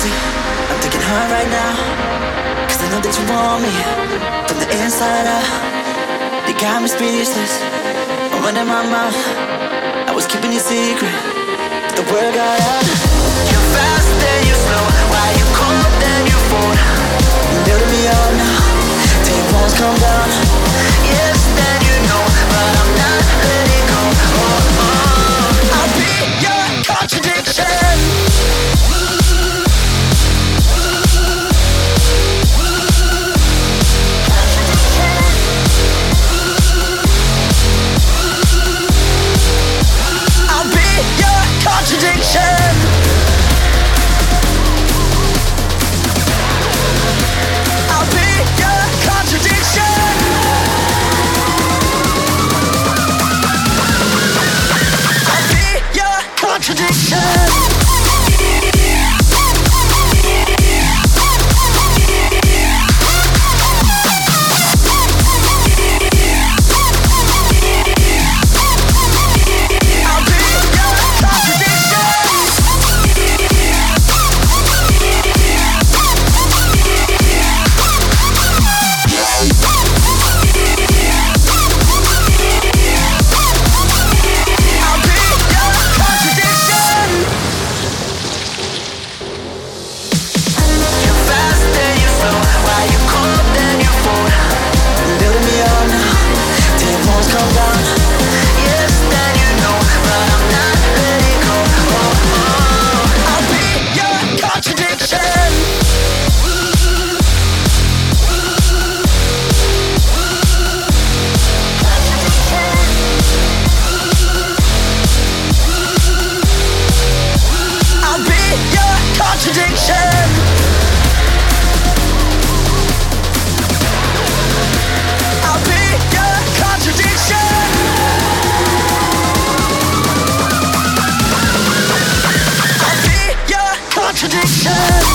crazy. I'm thinking hard right now, 'cause I know that you want me from the inside out. You got me speechless. I went in my mouth, I was keeping you secret. The word got out. You're fast, then you're slow. Why you cold, then you fold. You're building me up now, till your walls come down. Yes, then you know, but I'm not letting go. Oh, oh. I'll be your contradiction. Contradiction. I'll be your contradiction. I'll be your contradiction. Contradiction.